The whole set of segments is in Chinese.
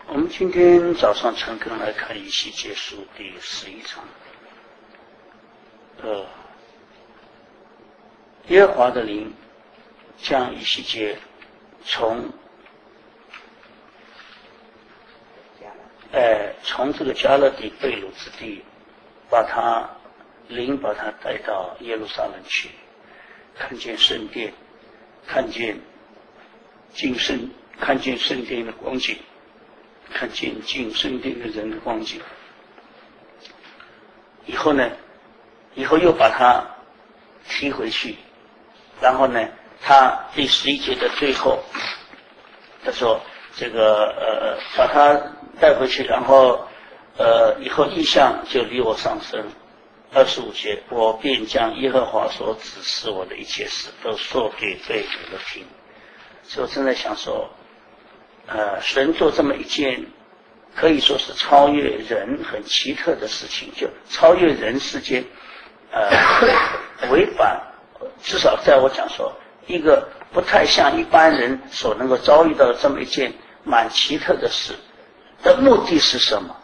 我们今天早上诚恳来看以西结书第11章。耶和华的灵将以西结从这个加勒底被掳之地，把他带到耶路撒冷去，看见圣殿，看见圣殿的光景，看见进圣殿的人的光景。以后又把他踢回去，然后呢，他第11节的最后，他说把他带回去，然后以后异象就离我上升。25节，我便将耶和华所指示我的一切事都说给被掳的听。所以我正在想说，神做这么一件可以说是超越人很奇特的事情，就超越人世间违反，至少在我讲说一个不太像一般人所能够遭遇到的这么一件蛮奇特的事的目的是什么？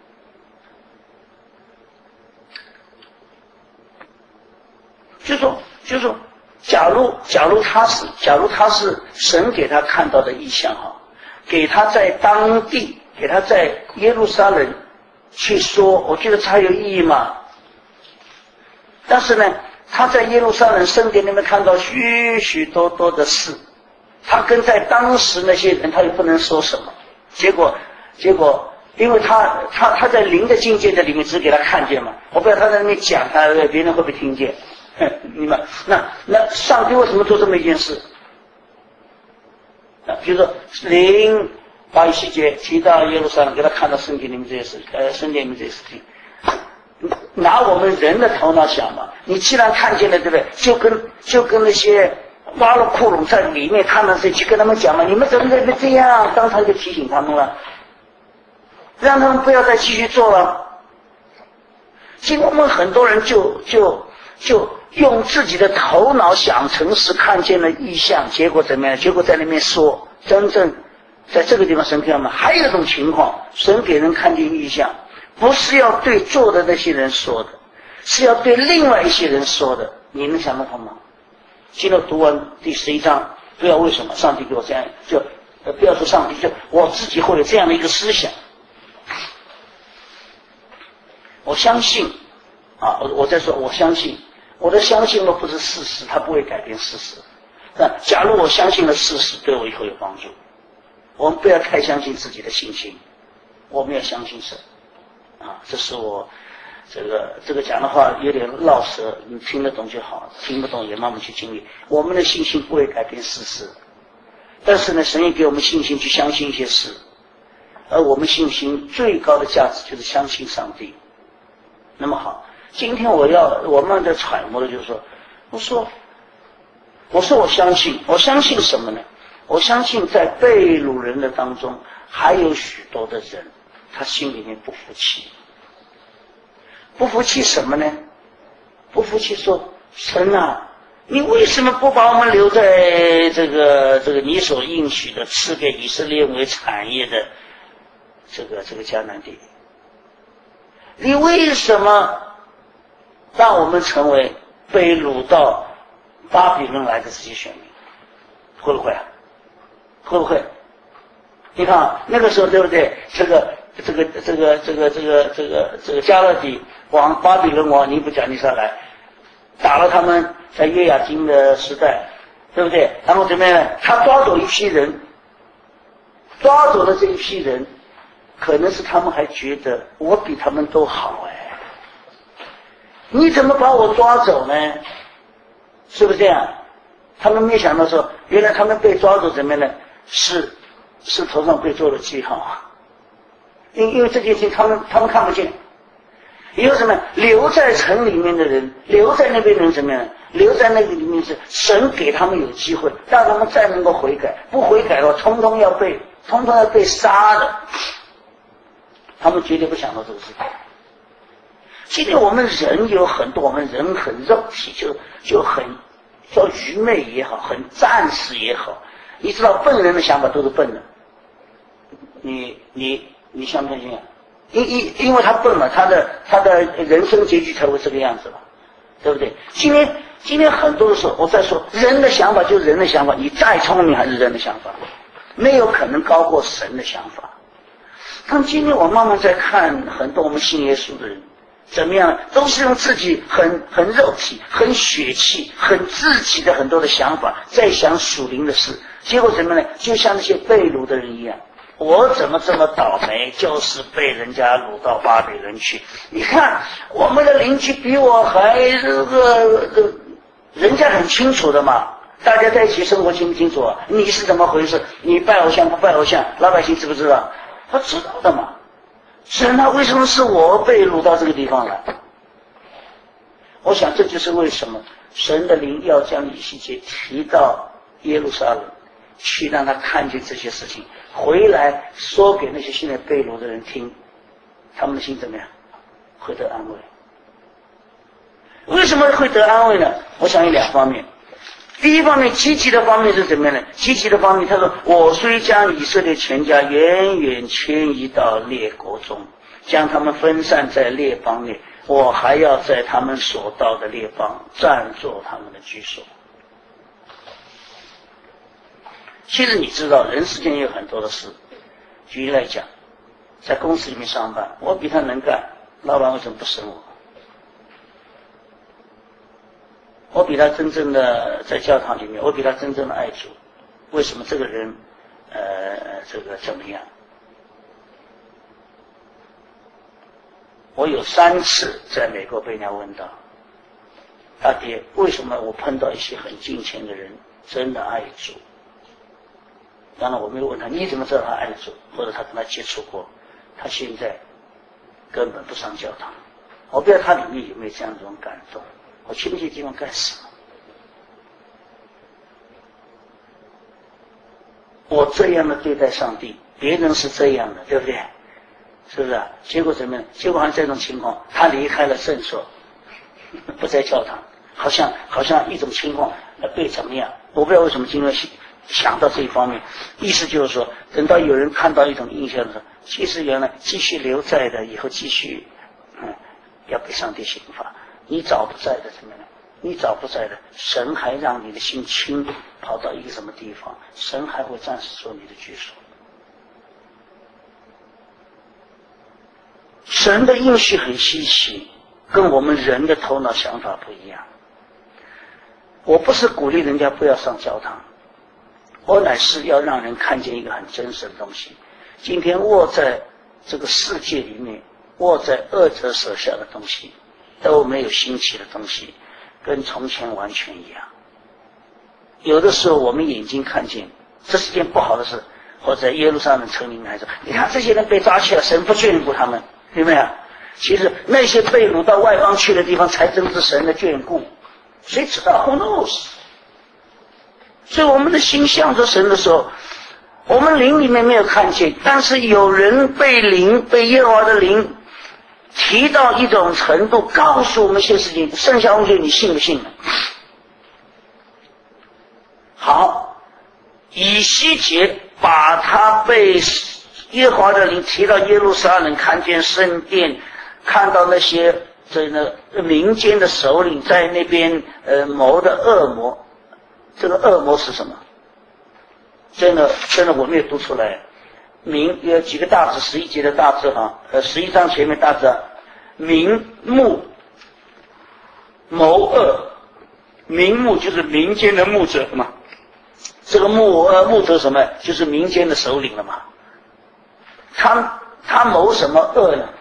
就是说，假如他是神给他看到的异象哈，给他在当地，给他在耶路撒冷去说，我觉得才有意义嘛。但是呢，他在耶路撒冷圣殿里面看到许许多多的事，他跟在当时那些人他又不能说什么，结果，因为他在灵的境界的里面只给他看见嘛，我不知道他在那边讲，别人会不会听见？明白？那上帝为什么做这么一件事？比如说灵把以西结提到耶路撒冷，给他看到圣殿里面这些事，圣殿里面这些事情。拿我们人的头脑想嘛，你既然看见了，对不对？就跟那些挖了窟窿在里面看到这去跟他们讲嘛，你们怎么这样？当场就提醒他们了，让他们不要再继续做了。其实我们很多人就用自己的头脑想成是看见了异象，结果怎么样？结果在那边说，真正在这个地方神看到吗？还有一种情况，神给人看见异象，不是要对做的那些人说的，是要对另外一些人说的。你能想到他吗？今天读完第11章，不知道为什么上帝给我这样，不要说上帝，就我自己会有这样的一个思想。我相信我在说我相信，我的相信若不是事实，它不会改变事实。那假如我相信了事实，对我以后有帮助。我们不要太相信自己的心情，我们要相信神。这是我这个讲的话有点绕舌，你听得懂就好，听不懂也慢慢去经历。我们的信心不会改变事实，但是呢，神也给我们信心去相信一些事，而我们信心最高的价值就是相信上帝。那么好，今天我们在揣摩的就是说，我说我相信什么呢？我相信在被掳人的当中还有许多的人，他心里面不服气。不服气什么呢？不服气说，神啊，你为什么不把我们留在这个你所应许的赐给以色列为产业的这个迦南地？你为什么让我们成为被掳到巴比伦来的这些选民？会不会啊？会不会？你看那个时候对不对？这个加勒底王巴比伦王尼布甲尼撒来打了他们，在约雅金的时代，对不对？然后怎么样？他抓走一批人，抓走了这一批人，可能是他们还觉得我比他们都好你怎么把我抓走呢？是不是这样？他们没想到说，原来他们被抓走怎么样呢？是头上被做了记号因为这件事情他们看不见。以后什么？留在城里面的人，留在那边的人怎么样？留在那个里面是神给他们有机会，让他们再能够悔改。不悔改的话，通通要被杀的。他们绝对不想到这个事情。今天我们人有很多，我们人很肉体，就很叫愚昧也好，很战士也好。你知道笨人的想法都是笨的， 你相不相信啊？因为他笨嘛，他的人生结局才会这个样子嘛，对不对？今天很多的时候，我在说人的想法就是人的想法，你再聪明还是人的想法，没有可能高过神的想法。但今天我慢慢在看很多我们信耶稣的人，怎么样？都是用自己很肉体、很血气、很自己的很多的想法，在想属灵的事。结果怎么呢？就像那些被掳的人一样，我怎么这么倒霉，就是被人家掳到巴比伦去。你看我们的邻居比我还人家很清楚的嘛，大家在一起生活清不清楚啊？你是怎么回事？你拜偶像不拜偶像？老百姓知不知道？他知道的嘛。神啊，为什么是我被掳到这个地方来？我想这就是为什么神的灵要将以西结提到耶路撒冷去，让他看见这些事情，回来说给那些现在被掳的人听，他们的心怎么样？会得安慰。为什么会得安慰呢？我想有两方面。第一方面，积极的方面是怎么样呢？积极的方面，他说：“我虽将以色列全家远远迁移到列国中，将他们分散在列邦内，我还要在他们所到的列邦暂作他们的居所。”其实你知道，人世间有很多的事。举例来讲，在公司里面上班，我比他能干，老板为什么不升我？我比他真正的在教堂里面，我比他真正的爱主，为什么这个人这个怎么样？我有3次在美国被人家问到，大爹，为什么我碰到一些很敬虔的人真的爱主？当然我没有问他你怎么知道他爱主，或者他跟他接触过，他现在根本不上教堂。我不知道他里面有没有这样一种感动，我去那些地方干什么？我这样的对待上帝，别人是这样的，对不对？是不是啊？结果怎么样？结果还这种情况，他离开了圣所，不在教堂，好像一种情况被怎么样？我不知道为什么今天想到这一方面，意思就是说，等到有人看到一种印象的时候，其实原来继续留在的，以后继续要被上帝刑罚。你早不在的怎么样？你早不在的，神还让你的心轻跑到一个什么地方，神还会暂时做你的居所。神的应许很稀奇，跟我们人的头脑想法不一样。我不是鼓励人家不要上教堂，我乃是要让人看见一个很真实的东西。今天握在这个世界里面，握在恶者手下的东西都没有新奇的东西，跟从前完全一样。有的时候我们眼睛看见这是件不好的事，或者耶路撒冷城里面还说，你看这些人被抓去了，神不眷顾他们，对不对？其实那些被掳到外邦去的地方才真是神的眷顾，谁知道 who knows？ 所以我们的心向着神的时候，我们灵里面没有看见，但是有人被耶和华的灵提到一种程度，告诉我们一些事情，剩下问题你信不信呢？好，以西结把他被耶和华的灵提到耶路撒冷，看见圣殿，看到那些民间的首领在那边谋的恶魔。这个恶魔是什么？真的我没有读出来。有几个大字，11节的大字11章前面大字，民目谋恶，民目就是民间的牧者嘛。这个牧者什么？就是民间的首领了嘛。他谋什么恶呢？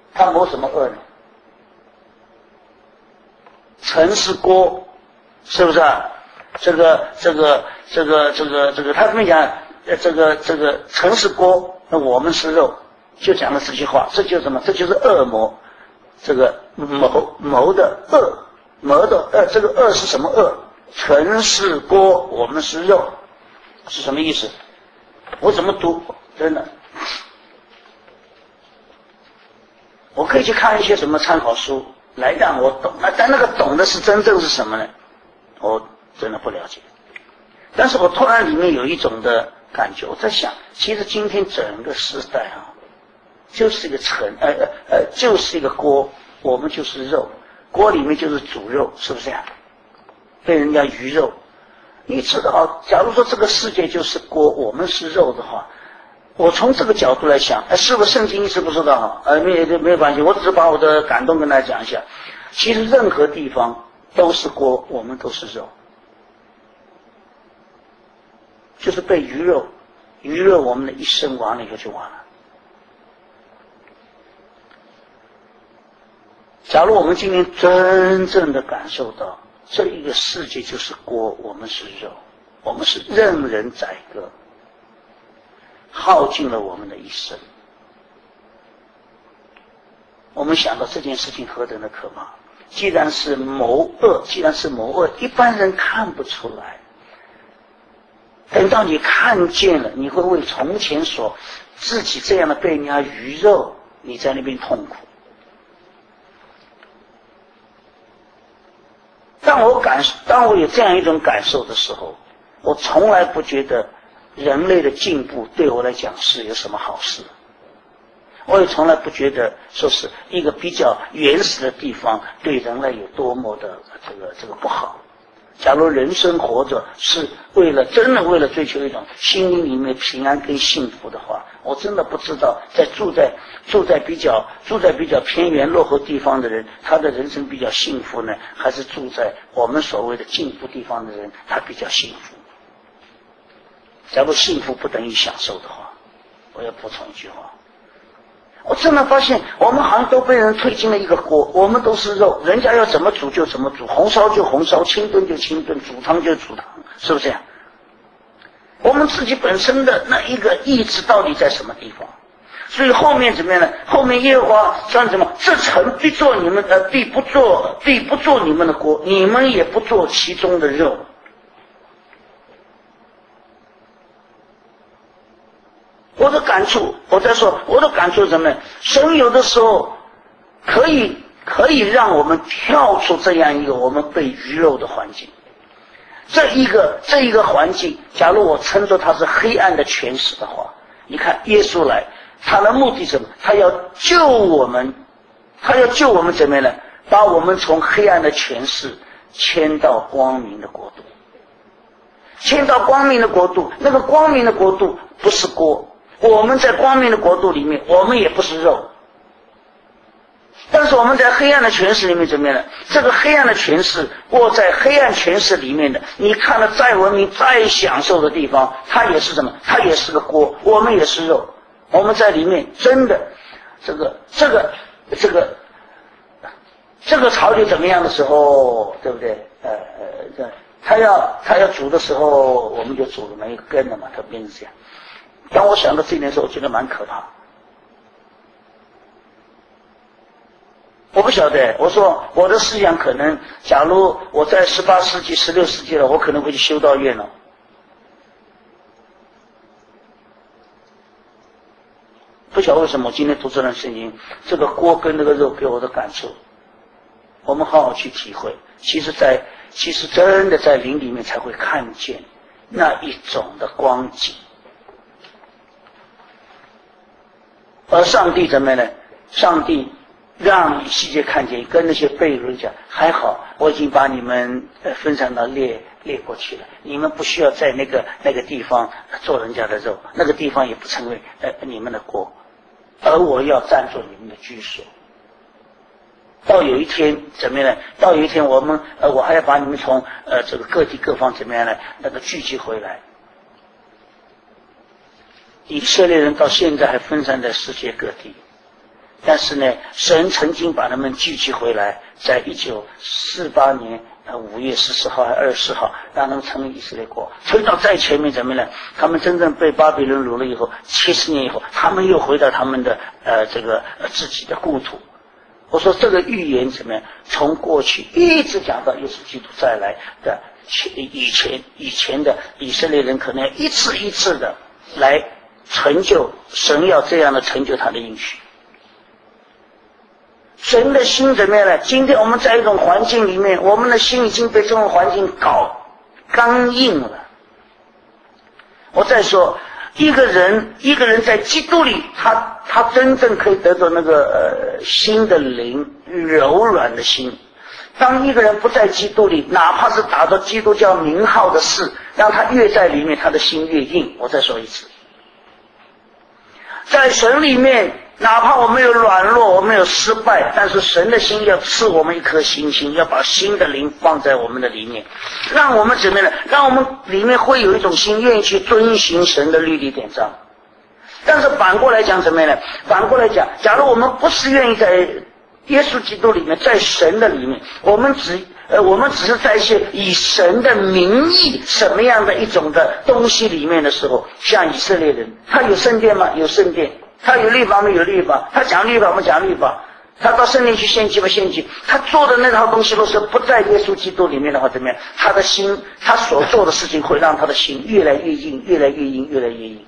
陈世郭，是不是啊？这个，他这么讲，陈世郭，那我们是肉，就讲了这句话，这就是什么？这就是恶魔，这个谋的恶，这个恶是什么恶？陈世郭，我们是肉，是什么意思？我怎么读？真的，我可以去看一些什么参考书来让我懂，但那个懂的是真正是什么呢？我真的不了解，但是我突然里面有一种的感觉。我在想，其实今天整个时代啊，就是一个就是一个锅，我们就是肉，锅里面就是煮肉，是不是呀？被人家鱼肉。你知道，假如说这个世界就是锅，我们是肉的话，我从这个角度来想，是不是圣经一直不知道？没有关系，我只是把我的感动跟大家讲一下。其实任何地方都是锅，我们都是肉，就是被鱼肉我们的一生完了以后就完了。假如我们今天真正的感受到这一个世界就是锅，我们是肉，我们是任人宰割，耗尽了我们的一生。我们想到这件事情何等的可怕！既然是谋恶，一般人看不出来。等到你看见了，你会为从前所自己这样的被人家鱼肉，你在那边痛苦。当我有这样一种感受的时候，我从来不觉得人类的进步对我来讲是有什么好事。我也从来不觉得说是一个比较原始的地方对人类有多么的这个不好。假如人生活着是真的为了追求一种心灵里面平安跟幸福的话，我真的不知道住在比较偏远落后地方的人，他的人生比较幸福呢，还是住在我们所谓的进步地方的人他比较幸福。假如幸福不等于享受的话，我要补充一句话，我真的发现我们好像都被人推进了一个锅，我们都是肉，人家要怎么煮就怎么煮，红烧就红烧，清炖就清炖，煮汤就煮汤，是不是这样？我们自己本身的那一个意志到底在什么地方？所以后面怎么样呢？后面耶和华说什么？这城必不做你们的锅，你们也不做其中的肉。我的感触是什么呢？神有的时候可以让我们跳出这样一个我们被鱼肉的环境。这一个环境，假如我称作它是黑暗的权势的话，你看耶稣来，他的目的是什么？他要救我们怎么样呢？把我们从黑暗的权势迁到光明的国度。迁到光明的国度，那个光明的国度不是锅，我们在光明的国度里面，我们也不是肉。但是我们在黑暗的权势里面怎么样呢？这个黑暗的权势，握在黑暗权势里面的，你看了再文明再享受的地方，它也是什么？它也是个锅，我们也是肉。我们在里面真的这个潮流怎么样的时候，对不对？他要煮的时候，我们就煮了没根了嘛，它变成这样。当我想到这点的时候，我觉得蛮可怕。我不晓得，我说我的思想可能，假如我在18世纪、16世纪了，我可能会去修道院了。不晓得为什么我今天读这段圣经，这个锅跟那个肉给我的感受，我们好好去体会。其实真的在灵里面才会看见那一种的光景。而上帝怎么呢？上帝让以西结看见，跟那些被掳人讲，还好我已经把你们分散到列国去了，你们不需要在那个地方做人家的肉，那个地方也不成为你们的国，而我要占做你们的居所。到有一天怎么样呢？到有一天我还要把你们从这个各地各方怎么样呢？聚集回来。以色列人到现在还分散在世界各地，但是呢，神曾经把他们聚集回来，在1948年5月14号还20号，让他们成为以色列国。推到再前面怎么呢？他们真正被巴比伦掳了以后，70年以后，他们又回到他们的自己的故土。我说这个预言怎么样？从过去一直讲到耶稣基督再来的以前的以色列人，可能一次一次的来成就神要这样的成就他的应许。神的心怎么样呢？今天我们在一种环境里面，我们的心已经被这种环境搞刚硬了。 我再说，一个人在基督里，他真正可以得到那个心的灵，柔软的心。当一个人不在基督里，哪怕是打着基督教名号的事，让他越在里面，他的心越硬。我再说一次，在神里面，哪怕我们有软弱，我们有失败，但是神的心要赐我们一颗新心，要把新的灵放在我们的里面，让我们怎么样呢？让我们里面会有一种心愿意去遵行神的律例典章。但是反过来讲怎么样呢？反过来讲，假如我们不是愿意在耶稣基督里面，在神的里面，我们只是在一些以神的名义什么样的一种的东西里面的时候，像以色列人，他有圣殿吗？有圣殿。他有律法吗？有律法。他讲律法吗？讲律法。他到圣殿去献祭吗？献祭。他做的那套东西，若是不在耶稣基督里面的话，怎么样？他的心，他所做的事情会让他的心越来越硬，越来越硬，越来越硬。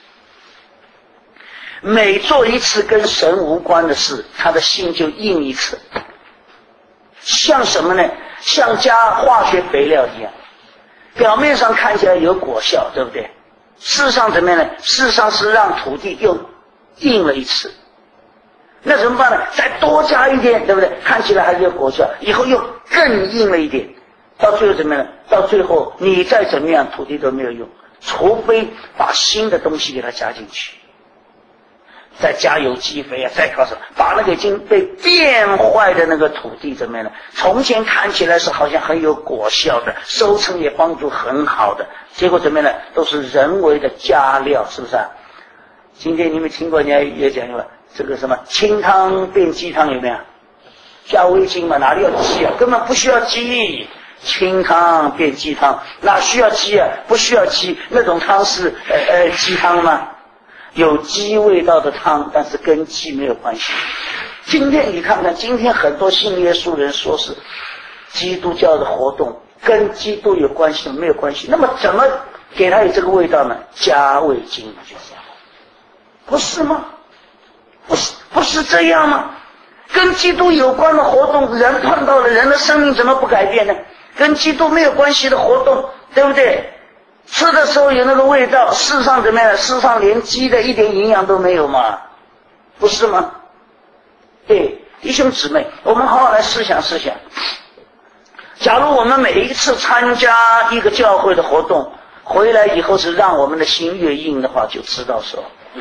每做一次跟神无关的事，他的心就硬一次。像什么呢？像加化学肥料一样，表面上看起来有果效，对不对？事实上怎么样呢？事实上是让土地又硬了一次。那怎么办呢？再多加一点，对不对？看起来还是有果效，以后又更硬了一点，到最后怎么样呢？到最后你再怎么样，土地都没有用，除非把新的东西给它加进去。再加油积肥啊，再搞什么，把那个已经被变坏的那个土地怎么样呢？从前看起来是好像很有果效的，收成也帮助很好的，结果怎么样呢？都是人为的加料，是不是啊？今天你们听过人家也讲过这个什么清汤变鸡汤，有没有？加味精嘛，哪里有鸡啊？根本不需要鸡。清汤变鸡汤，哪需要鸡啊？不需要鸡，那种汤是鸡汤吗？有鸡味道的汤，但是跟鸡没有关系。今天你看看，今天很多信耶稣人说是基督教的活动跟基督有关系，没有关系。那么怎么给他有这个味道呢？加味精就是这样，不是吗？不是这样吗？跟基督有关的活动，人碰到了，人的生命怎么不改变呢？跟基督没有关系的活动，对不对？吃的时候有那个味道，事实上怎么样？事实上连鸡的一点营养都没有嘛，不是吗？对，弟兄姊妹，我们好好来思想思想。假如我们每一次参加一个教会的活动，回来以后是让我们的心越硬的话，就知道说，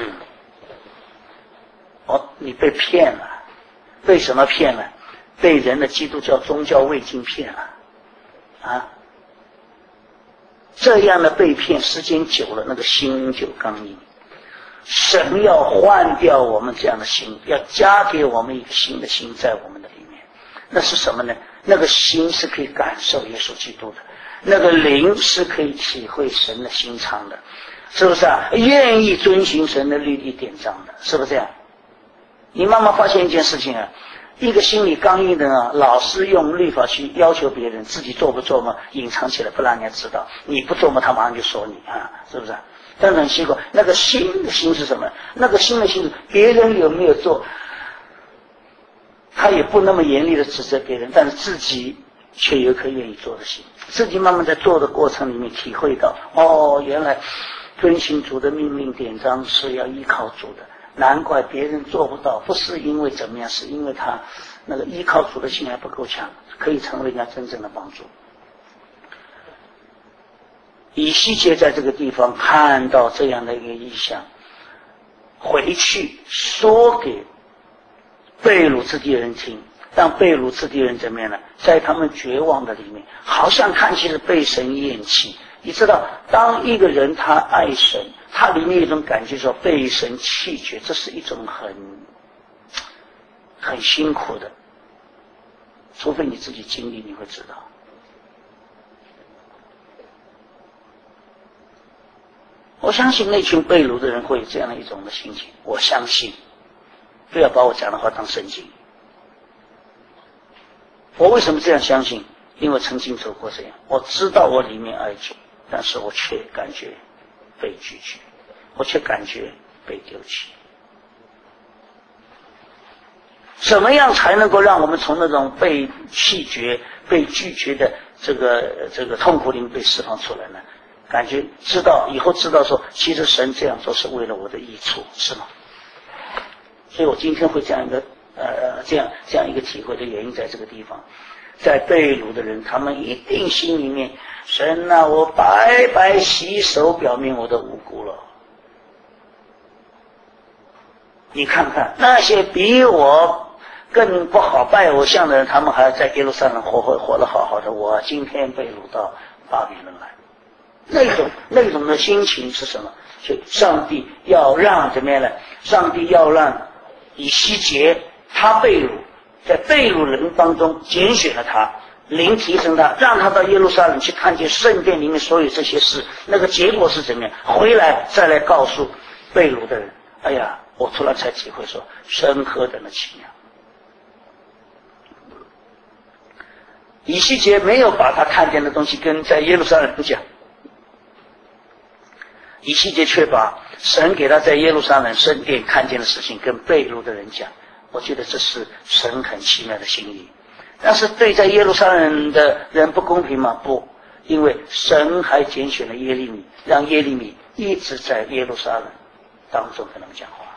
你被骗了。被什么骗了？被人的基督教宗教味精骗了啊！这样的被骗时间久了，那个心就刚硬。神要换掉我们这样的心，要加给我们一个新的心在我们的里面。那是什么呢？那个心是可以感受耶稣基督的，那个灵是可以体会神的心肠的，是不是啊？愿意遵循神的律例典章的，是不是这样？你慢慢发现一件事情啊，一个心里刚硬的呢，老是用律法去要求别人，自己做不做嘛，隐藏起来不让人家知道。你不做嘛，他马上就说你啊，是不是？但是很奇怪，那个新的心是什么？那个新的心是别人有没有做，他也不那么严厉的指责别人，但是自己却有一颗愿意做的心。自己慢慢在做的过程里面体会到，原来遵循主的命令典章是要依靠主的。难怪别人做不到，不是因为怎么样，是因为他那个依靠主的心还不够强，可以成为人家真正的帮助。以西结在这个地方看到这样的一个异象，回去说给被掳之地人听，让被掳之地人怎么样呢？在他们绝望的里面，好像看起来被神厌弃。你知道，当一个人他爱神，他里面有一种感觉说被神弃绝，这是一种很辛苦的，除非你自己经历，你会知道。我相信那群被掳的人会有这样的一种的心情，我相信，不要把我讲的话当圣经。我为什么这样相信？因为曾经走过这样，我知道我里面爱主，但是我却感觉被拒绝，我却感觉被丢弃。怎么样才能够让我们从那种被弃绝、被拒绝的这个痛苦里面被释放出来呢？ 感觉知道以后知道说，其实神这样做是为了我的益处，是吗？所以我今天会这样一个体会的原因在这个地方。在被掳的人，他们一定心里面，神啊，我白白洗手，表明我的无辜了。你看看那些比我更不好拜偶像的人，他们还在耶路撒冷活得好好的，我今天被掳到巴比伦来，那种的心情是什么？所以上帝要让怎么样呢？上帝要让以西结他被掳，在被掳人当中拣选了他，灵提升他，让他到耶路撒冷去看见圣殿里面所有这些事，那个结果是怎么样？回来再来告诉被掳的人，哎呀，我突然才体会说，神何等的奇妙！以西结没有把他看见的东西跟在耶路撒冷讲，以西结却把神给他在耶路撒冷圣殿看见的事情跟被掳的人讲。我觉得这是神很奇妙的心意。但是对在耶路撒冷的人不公平吗？不，因为神还拣选了耶利米，让耶利米一直在耶路撒冷当中跟他们讲话。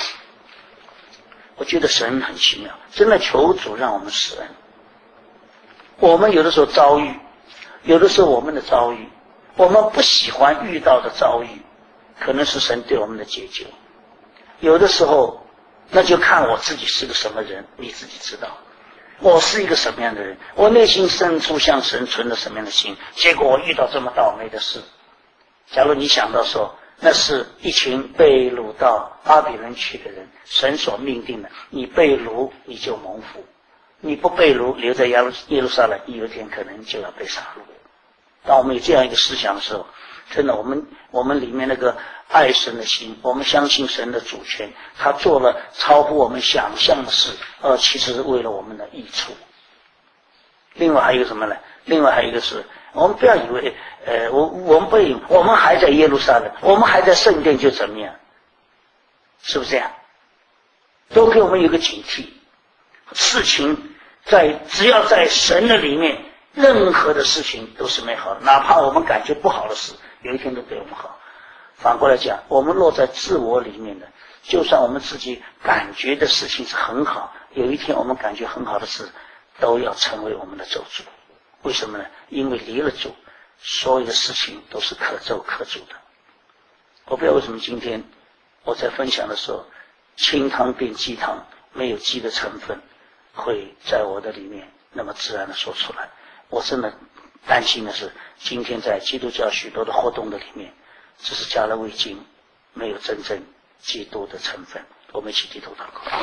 我觉得神很奇妙，真的求主让我们施恩。我们有的时候遭遇，有的时候我们的遭遇，我们不喜欢遇到的遭遇，可能是神对我们的解救。有的时候那就看我自己是个什么人，你自己知道。我是一个什么样的人，我内心深处向神存了什么样的心，结果我遇到这么倒霉的事。假如你想到说，那是一群被掳到巴比伦去的人，神所命定的，你被掳你就蒙福，你不被掳留在耶路撒冷，你有一天可能就要被杀戮。当我们有这样一个思想的时候，真的我们里面那个爱神的心，我们相信神的主权，他做了超乎我们想象的事，其实是为了我们的益处。另外还有什么呢？另外还有一个是，我们不要以为我们还在耶路撒冷，我们还在圣殿就怎么样，是不是这样？都给我们有个警惕，事情只要在神的里面，任何的事情都是美好的，哪怕我们感觉不好的事，有一天都对我们好。反过来讲，我们落在自我里面的，就算我们自己感觉的事情是很好，有一天我们感觉很好的事都要成为我们的咒诅。为什么呢？因为离了主，所有的事情都是可咒可诅的。我不知道为什么今天我在分享的时候，清汤变鸡汤，没有鸡的成分会在我的里面那么自然的说出来。我真的担心的是，今天在基督教许多的活动的里面，只是加了味精，没有真正基督的成分。我们一起低头祷告。